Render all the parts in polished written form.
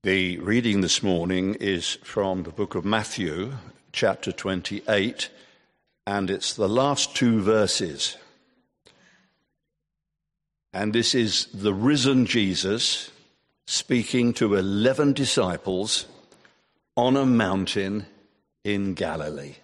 The reading this morning is from the book of Matthew, chapter 28, and it's the last two verses. And this is the risen Jesus speaking to 11 disciples on a mountain in Galilee.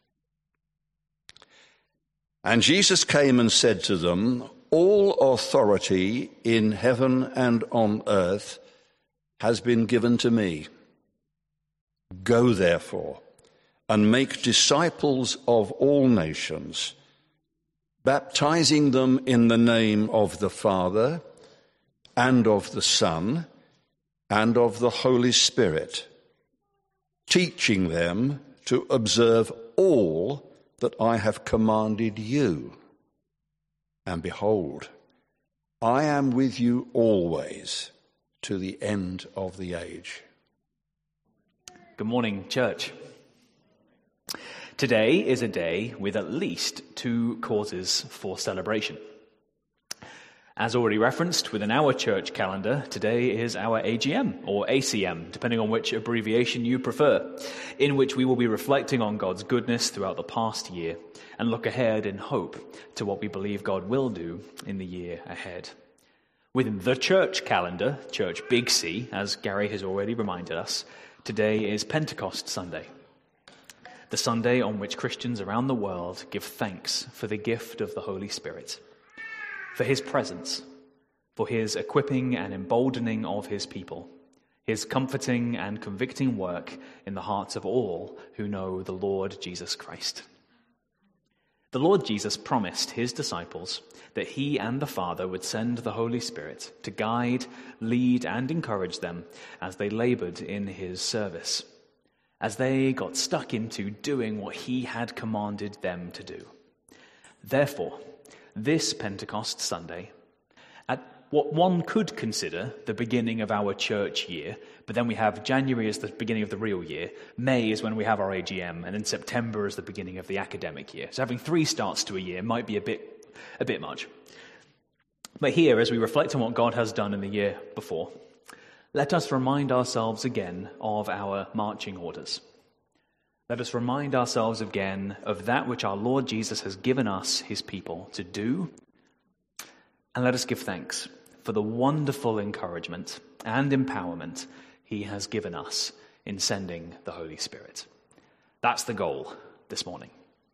And Jesus came and said to them, "All authority in heaven and on earth has been given to me. Go, therefore, and make disciples of all nations, baptizing them in the name of the Father and of the Son and of the Holy Spirit, teaching them to observe all that I have commanded you. And behold, I am with you always, to the end of the age." Good morning, church. Today is a day with at least two causes for celebration. As already referenced within our church calendar, today is our AGM, or ACM, depending on which abbreviation you prefer, in which we will be reflecting on God's goodness throughout the past year and look ahead in hope to what we believe God will do in the year ahead. Within the church calendar, Church Big C, as Gary has already reminded us, today is Pentecost Sunday, the Sunday on which Christians around the world give thanks for the gift of the Holy Spirit, for his presence, for his equipping and emboldening of his people, his comforting and convicting work in the hearts of all who know the Lord Jesus Christ. The Lord Jesus promised his disciples that he and the Father would send the Holy Spirit to guide, lead, and encourage them as they labored in his service, as they got stuck into doing what he had commanded them to do. Therefore, this Pentecost Sunday, at what one could consider the beginning of our church year, but then we have January as the beginning of the real year, May is when we have our AGM, and then September is the beginning of the academic year. So having three starts to a year might be a bit much. But here, as we reflect on what God has done in the year before, let us remind ourselves again of our marching orders. Let us remind ourselves again of that which our Lord Jesus has given us, his people, to do. And let us give thanks for the wonderful encouragement and empowerment he has given us in sending the Holy Spirit. That's the goal this morning.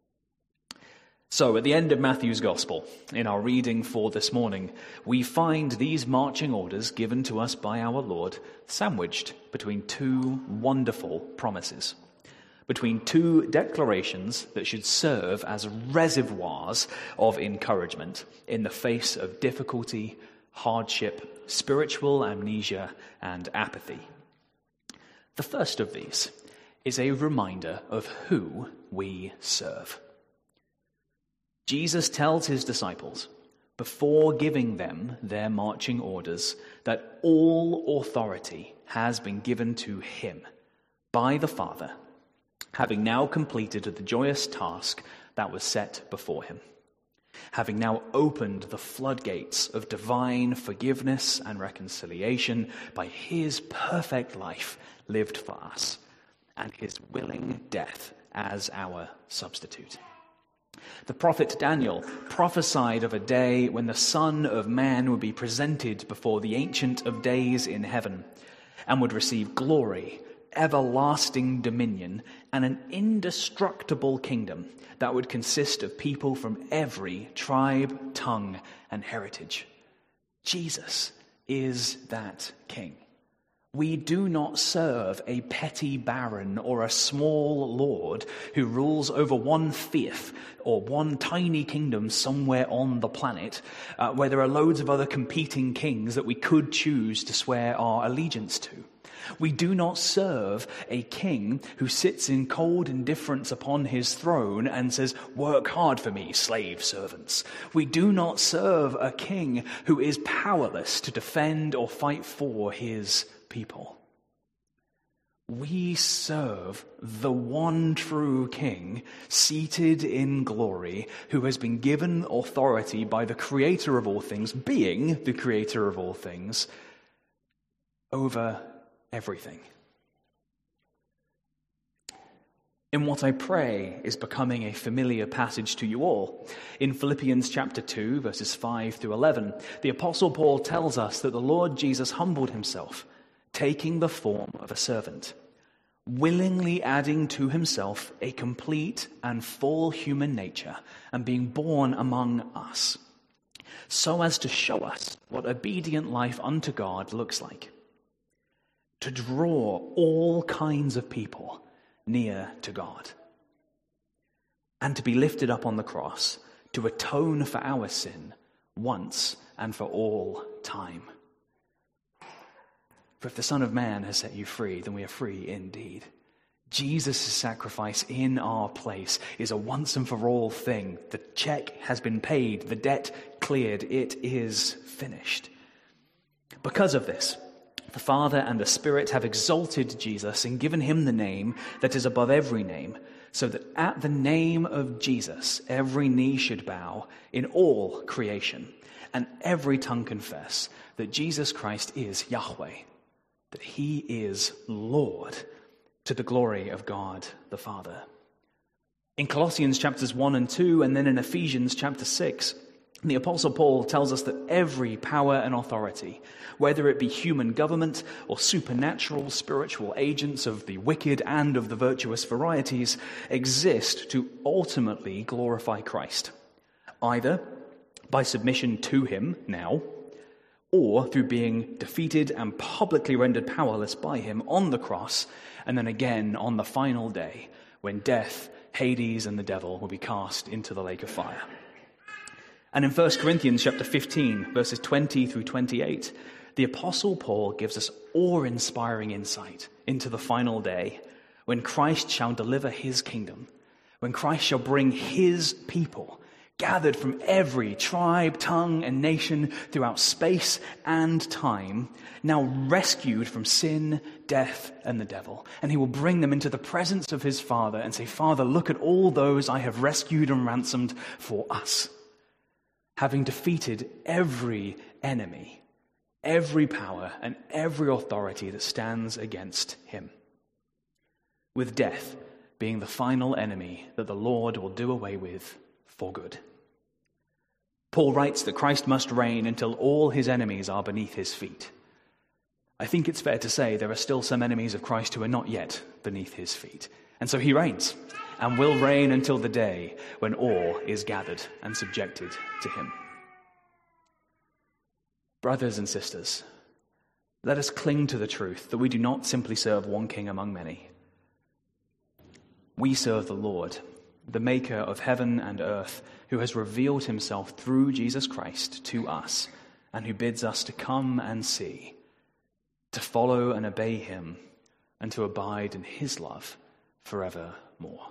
So at the end of Matthew's Gospel, in our reading for this morning, we find these marching orders given to us by our Lord sandwiched between two wonderful promises, between two declarations that should serve as reservoirs of encouragement in the face of difficulty, hardship, spiritual amnesia, and apathy. The first of these is a reminder of who we serve. Jesus tells his disciples, before giving them their marching orders, that all authority has been given to him by the Father, having now completed the joyous task that was set before him, having now opened the floodgates of divine forgiveness and reconciliation by his perfect life lived for us and his willing death as our substitute. The prophet Daniel prophesied of a day when the Son of Man would be presented before the Ancient of Days in heaven and would receive glory, everlasting dominion, and an indestructible kingdom that would consist of people from every tribe, tongue, and heritage. Jesus is that king. We do not serve a petty baron or a small lord who rules over one fief or one tiny kingdom somewhere on the planet where there are loads of other competing kings that we could choose to swear our allegiance to. We do not serve a king who sits in cold indifference upon his throne and says, "Work hard for me, slave servants." We do not serve a king who is powerless to defend or fight for his people. We serve the one true King, seated in glory, who has been given authority by the Creator of all things, being the Creator of all things, over everything. In what I pray is becoming a familiar passage to you all. In Philippians chapter 2, verses 5 through 11, the Apostle Paul tells us that the Lord Jesus humbled himself, taking the form of a servant, willingly adding to himself a complete and full human nature and being born among us, so as to show us what obedient life unto God looks like, to draw all kinds of people near to God, and to be lifted up on the cross to atone for our sin once and for all time. For if the Son of Man has set you free, then we are free indeed. Jesus' sacrifice in our place is a once and for all thing. The check has been paid, the debt cleared, it is finished. Because of this, the Father and the Spirit have exalted Jesus and given him the name that is above every name, so that at the name of Jesus every knee should bow in all creation, and every tongue confess that Jesus Christ is Yahweh, that he is Lord, to the glory of God the Father. In Colossians chapters 1 and 2, and then in Ephesians chapter 6, the Apostle Paul tells us that every power and authority, whether it be human government or supernatural spiritual agents of the wicked and of the virtuous varieties, exist to ultimately glorify Christ, either by submission to him now, or through being defeated and publicly rendered powerless by him on the cross, and then again on the final day, when death, Hades, and the devil will be cast into the lake of fire. And in 1 Corinthians chapter 15, verses 20 through 28, the Apostle Paul gives us awe-inspiring insight into the final day, when Christ shall deliver his kingdom, when Christ shall bring his people, gathered from every tribe, tongue, and nation throughout space and time, now rescued from sin, death, and the devil. And he will bring them into the presence of his Father and say, Father, look at all those I have rescued and ransomed for us. Having defeated every enemy, every power, and every authority that stands against him, with death being the final enemy that the Lord will do away with for good. Paul writes that Christ must reign until all his enemies are beneath his feet. I think it's fair to say there are still some enemies of Christ who are not yet beneath his feet. And so he reigns, and will reign until the day when all is gathered and subjected to him. Brothers and sisters, let us cling to the truth that we do not simply serve one king among many. We serve the Lord, the maker of heaven and earth, who has revealed himself through Jesus Christ to us, and who bids us to come and see, to follow and obey him, and to abide in his love forevermore.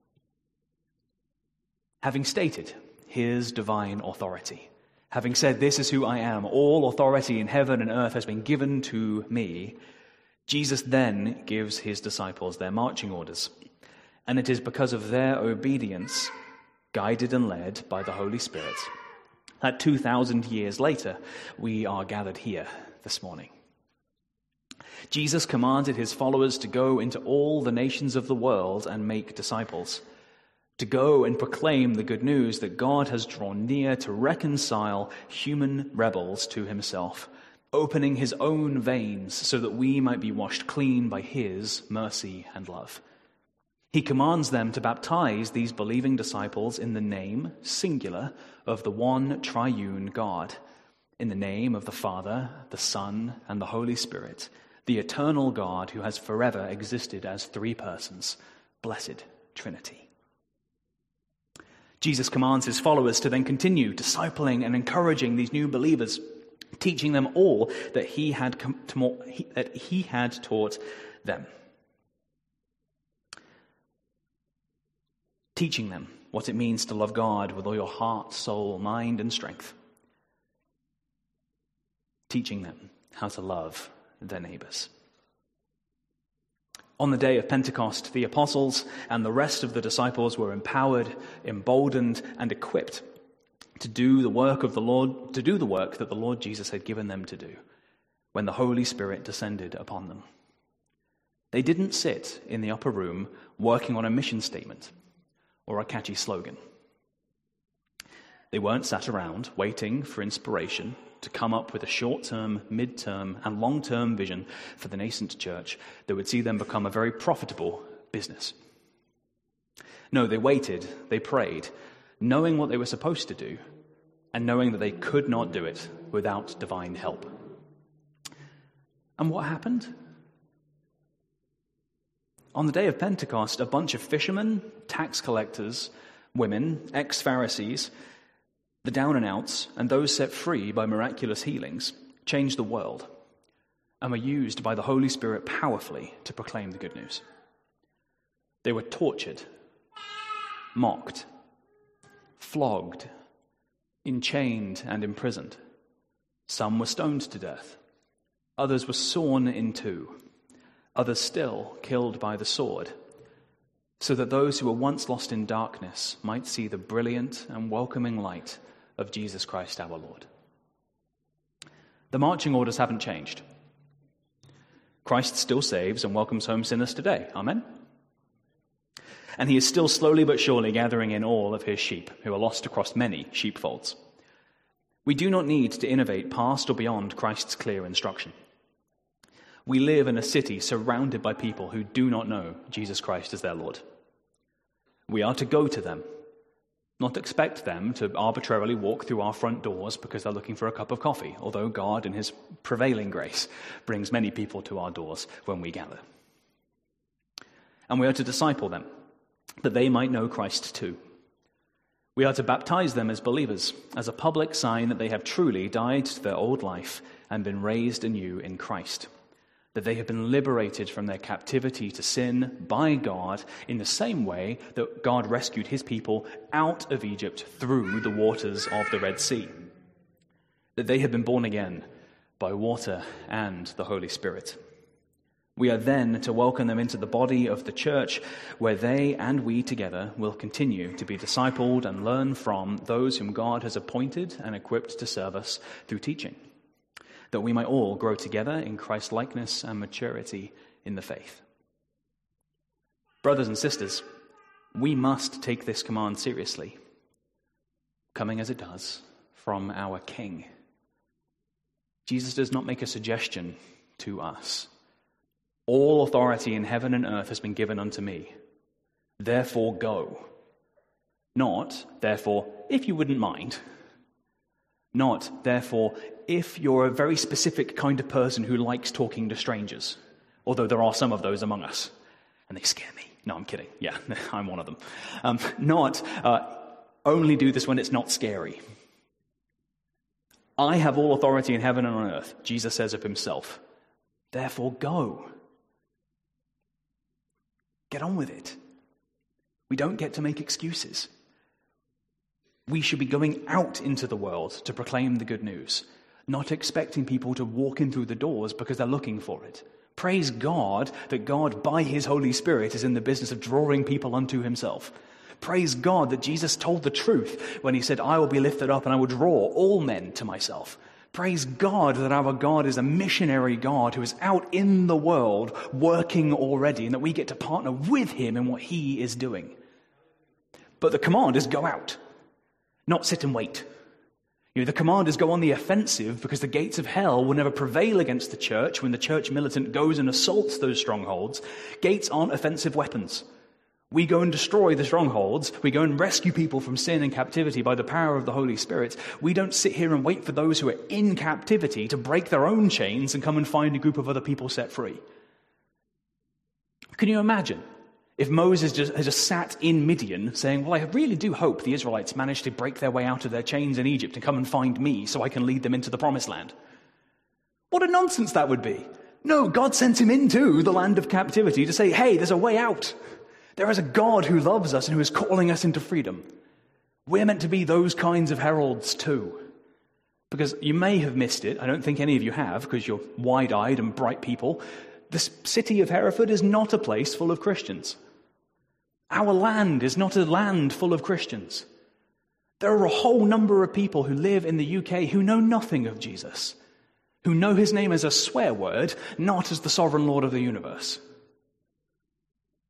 Having stated his divine authority, having said, this is who I am, all authority in heaven and earth has been given to me, Jesus then gives his disciples their marching orders. And it is because of their obedience, guided and led by the Holy Spirit, that 2,000 years later, we are gathered here this morning. Jesus commanded his followers to go into all the nations of the world and make disciples, to go and proclaim the good news that God has drawn near to reconcile human rebels to himself, opening his own veins so that we might be washed clean by his mercy and love. He commands them to baptize these believing disciples in the name, singular, of the one triune God, in the name of the Father, the Son, and the Holy Spirit, the eternal God who has forever existed as three persons, blessed Trinity. Jesus commands his followers to then continue discipling and encouraging these new believers, teaching them all that he had taught them. Teaching them what it means to love God with all your heart, soul, mind, and strength. Teaching them how to love their neighbors. On the day of Pentecost, the apostles and the rest of the disciples were empowered, emboldened, and equipped to do the work of the Lord, to do the work that the Lord Jesus had given them to do when the Holy Spirit descended upon them. They didn't sit in the upper room working on a mission statement or a catchy slogan. They weren't sat around waiting for inspiration to come up with a short-term, mid-term, and long-term vision for the nascent church that would see them become a very profitable business. No, they waited, they prayed, knowing what they were supposed to do, and knowing that they could not do it without divine help. And what happened? On the day of Pentecost, a bunch of fishermen, tax collectors, women, ex-Pharisees, the down and outs, and those set free by miraculous healings, changed the world and were used by the Holy Spirit powerfully to proclaim the good news. They were tortured, mocked, flogged, enchained and imprisoned. Some were stoned to death. Others were sawn in two. Others still killed by the sword, so that those who were once lost in darkness might see the brilliant and welcoming light of Jesus Christ our Lord. The marching orders haven't changed. Christ still saves and welcomes home sinners today. Amen? And he is still slowly but surely gathering in all of his sheep who are lost across many sheepfolds. We do not need to innovate past or beyond Christ's clear instruction. We live in a city surrounded by people who do not know Jesus Christ as their Lord. We are to go to them, not expect them to arbitrarily walk through our front doors because they're looking for a cup of coffee, although God, in his prevailing grace, brings many people to our doors when we gather. And we are to disciple them, that they might know Christ too. We are to baptize them as believers, as a public sign that they have truly died to their old life and been raised anew in Christ, that they have been liberated from their captivity to sin by God in the same way that God rescued his people out of Egypt through the waters of the Red Sea, that they have been born again by water and the Holy Spirit. We are then to welcome them into the body of the church, where they and we together will continue to be discipled and learn from those whom God has appointed and equipped to serve us through teaching, that we might all grow together in Christ-likeness and maturity in the faith. Brothers and sisters, we must take this command seriously, coming as it does from our King. Jesus does not make a suggestion to us. All authority in heaven and earth has been given unto me. Therefore go. Not, therefore, if you wouldn't mind. Not, therefore, if you're a very specific kind of person who likes talking to strangers, although there are some of those among us, and they scare me. No, I'm kidding. Yeah, I'm one of them. Not, only do this when it's not scary. I have all authority in heaven and on earth, Jesus says of himself. Therefore go. Get on with it. We don't get to make excuses. We should be going out into the world to proclaim the good news, not expecting people to walk in through the doors because they're looking for it. Praise God that God, by his Holy Spirit, is in the business of drawing people unto himself. Praise God that Jesus told the truth when he said, I will be lifted up and I will draw all men to myself. Praise God that our God is a missionary God who is out in the world working already, and that we get to partner with him in what he is doing. But the command is go out, not sit and wait. The command is go on the offensive, because the gates of hell will never prevail against the church when the church militant goes and assaults those strongholds. Gates aren't offensive weapons. We go and destroy the strongholds. We go and rescue people from sin and captivity by the power of the Holy Spirit. We don't sit here and wait for those who are in captivity to break their own chains and come and find a group of other people set free. Can you imagine if Moses has just sat in Midian saying, well, I really do hope the Israelites manage to break their way out of their chains in Egypt and come and find me so I can lead them into the promised land? What a nonsense that would be. No, God sent him into the land of captivity to say, hey, there's a way out. There is a God who loves us and who is calling us into freedom. We're meant to be those kinds of heralds too. Because you may have missed it. I don't think any of you have, because you're wide-eyed and bright people. The city of Hereford is not a place full of Christians. Our land is not a land full of Christians. There are a whole number of people who live in the UK who know nothing of Jesus, who know his name as a swear word, not as the sovereign Lord of the universe.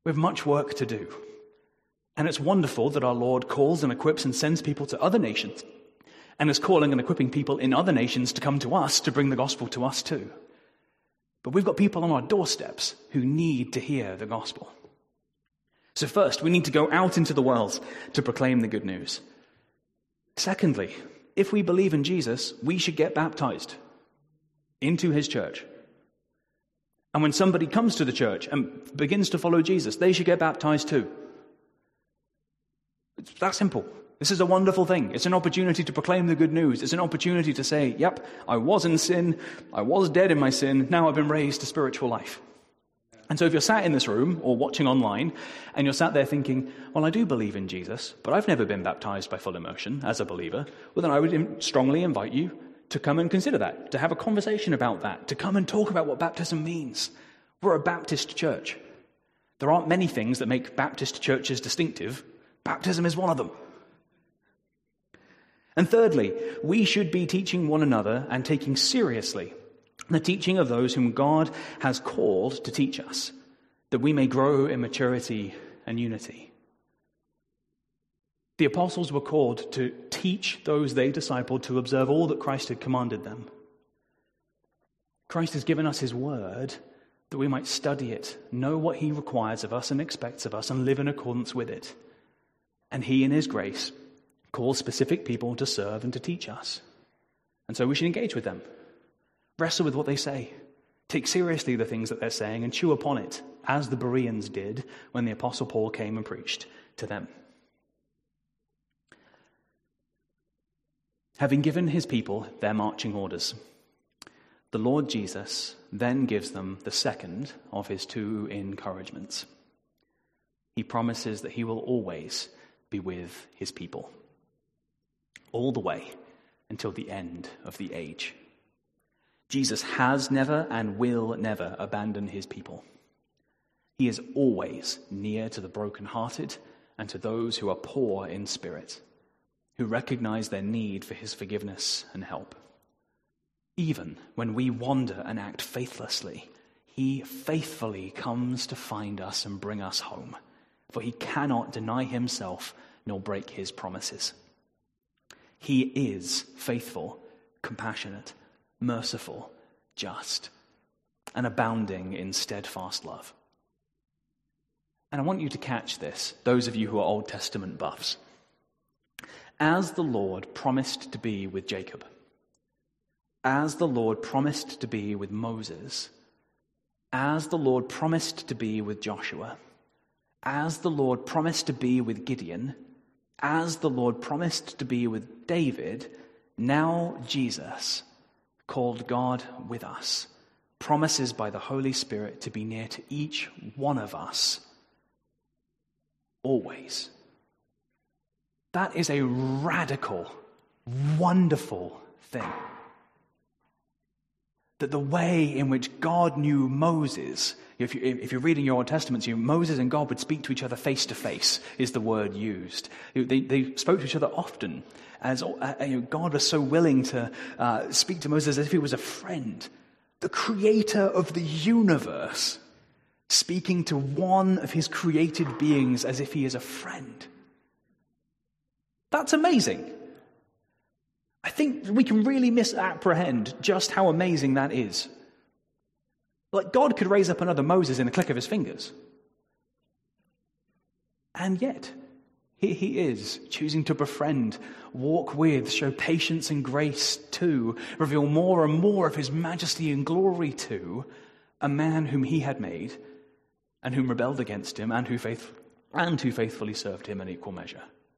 We have much work to do. And it's wonderful that our Lord calls and equips and sends people to other nations, and is calling and equipping people in other nations to come to us to bring the gospel to us too. But we've got people on our doorsteps who need to hear the gospel. So first, we need to go out into the world to proclaim the good news. Secondly, if we believe in Jesus, we should get baptized into his church. And when somebody comes to the church and begins to follow Jesus, they should get baptized too. It's that simple. This is a wonderful thing. It's an opportunity to proclaim the good news. It's an opportunity to say, yep, I was in sin, I was dead in my sin, now I've been raised to spiritual life. And so if you're sat in this room or watching online and you're sat there thinking, well, I do believe in Jesus, but I've never been baptized by full immersion as a believer, well, then I would strongly invite you to come and consider that, to have a conversation about that, to come and talk about what baptism means. We're a Baptist church. There aren't many things that make Baptist churches distinctive. Baptism is one of them. And thirdly, we should be teaching one another and taking seriously the teaching of those whom God has called to teach us, that we may grow in maturity and unity. The apostles were called to teach those they discipled to observe all that Christ had commanded them. Christ has given us his word that we might study it, know what he requires of us and expects of us, and live in accordance with it. And he, in his grace, calls specific people to serve and to teach us. And so we should engage with them, wrestle with what they say, take seriously the things that they're saying, and chew upon it, as the Bereans did when the Apostle Paul came and preached to them. Having given his people their marching orders, the Lord Jesus then gives them the second of his two encouragements. He promises that he will always be with his people, all the way until the end of the age. Jesus has never and will never abandon his people. He is always near to the brokenhearted and to those who are poor in spirit, who recognize their need for his forgiveness and help. Even when we wander and act faithlessly, he faithfully comes to find us and bring us home, for he cannot deny himself nor break his promises. He is faithful, compassionate, merciful, just, and abounding in steadfast love. And I want you to catch this, those of you who are Old Testament buffs. As the Lord promised to be with Jacob, as the Lord promised to be with Moses, as the Lord promised to be with Joshua, as the Lord promised to be with Gideon, as the Lord promised to be with David, now Jesus, called God with us, promises by the Holy Spirit to be near to each one of us, always. That is a radical, wonderful thing. That the way in which God knew Moses, if you're reading your Old Testament, Moses and God would speak to each other face to face, is the word used. They spoke to each other often, as God was so willing to speak to Moses as if he was a friend. The creator of the universe speaking to one of his created beings as if he is a friend. That's amazing. I think we can really misapprehend just how amazing that is. Like, God could raise up another Moses in the click of his fingers. And yet, here he is, choosing to befriend, walk with, show patience and grace to, reveal more and more of his majesty and glory to a man whom he had made and whom rebelled against him and who faithfully served him in equal measure.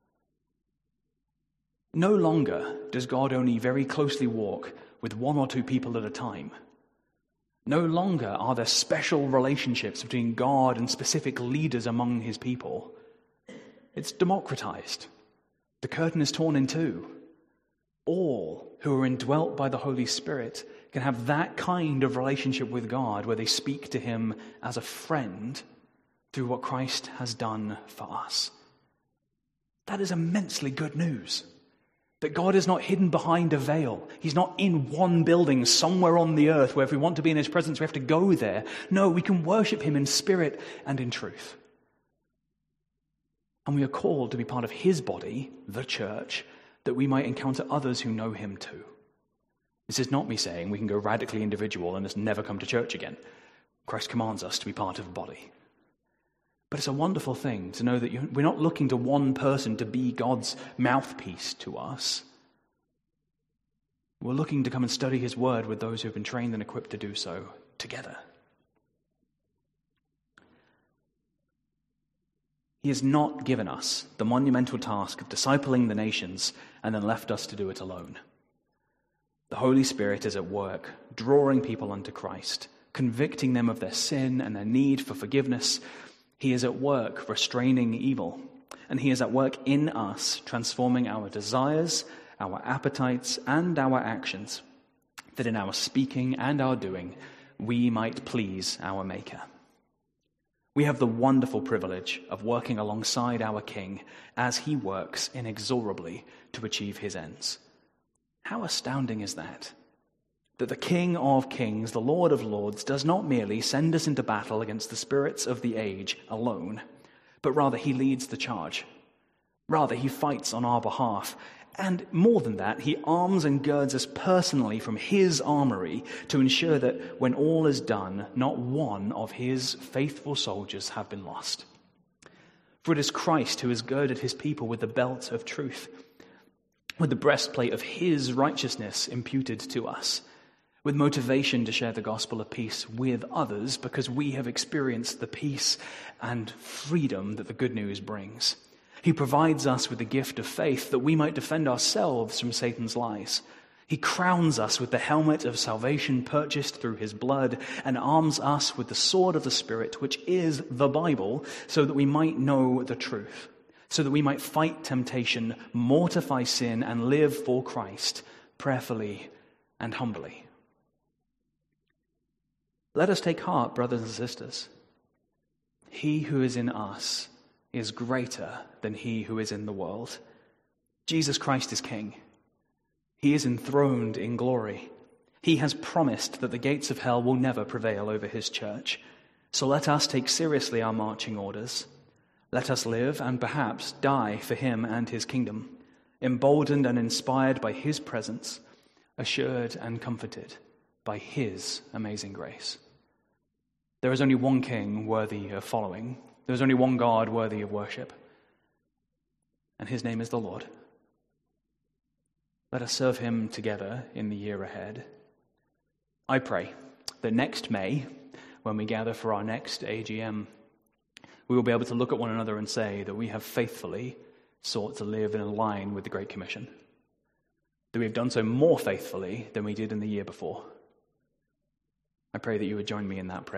No longer does God only very closely walk with one or two people at a time. No longer are there special relationships between God and specific leaders among his people. It's democratized. The curtain is torn in two. All who are indwelt by the Holy Spirit can have that kind of relationship with God where they speak to him as a friend through what Christ has done for us. That is immensely good news. That God is not hidden behind a veil. He's not in one building somewhere on the earth where if we want to be in his presence, we have to go there. No, we can worship him in spirit and in truth. And we are called to be part of his body, the church, that we might encounter others who know him too. This is not me saying we can go radically individual and just never come to church again. Christ commands us to be part of a body. But it's a wonderful thing to know that we're not looking to one person to be God's mouthpiece to us. We're looking to come and study his word with those who have been trained and equipped to do so together. He has not given us the monumental task of discipling the nations and then left us to do it alone. The Holy Spirit is at work, drawing people unto Christ, convicting them of their sin and their need for forgiveness. He is at work restraining evil, and he is at work in us, transforming our desires, our appetites, and our actions, that in our speaking and our doing, we might please our Maker. We have the wonderful privilege of working alongside our King as he works inexorably to achieve his ends. How astounding is that? That the King of Kings, the Lord of Lords, does not merely send us into battle against the spirits of the age alone, but rather he leads the charge. Rather, he fights on our behalf. And more than that, he arms and girds us personally from his armory to ensure that when all is done, not one of his faithful soldiers have been lost. For it is Christ who has girded his people with the belt of truth, with the breastplate of his righteousness imputed to us, with motivation to share the gospel of peace with others because we have experienced the peace and freedom that the good news brings. He provides us with the gift of faith that we might defend ourselves from Satan's lies. He crowns us with the helmet of salvation purchased through his blood and arms us with the sword of the Spirit, which is the Bible, so that we might know the truth, so that we might fight temptation, mortify sin, and live for Christ prayerfully and humbly. Let us take heart, brothers and sisters. He who is in us is greater than he who is in the world. Jesus Christ is King. He is enthroned in glory. He has promised that the gates of hell will never prevail over his church. So let us take seriously our marching orders. Let us live and perhaps die for him and his kingdom, emboldened and inspired by his presence, assured and comforted by his amazing grace. There is only one King worthy of following. There is only one God worthy of worship, and his name is the Lord. Let us serve him together in the year ahead. I pray that next May, when we gather for our next AGM, we will be able to look at one another and say that we have faithfully sought to live in line with the Great Commission, that we have done so more faithfully than we did in the year before. I pray that you would join me in that prayer.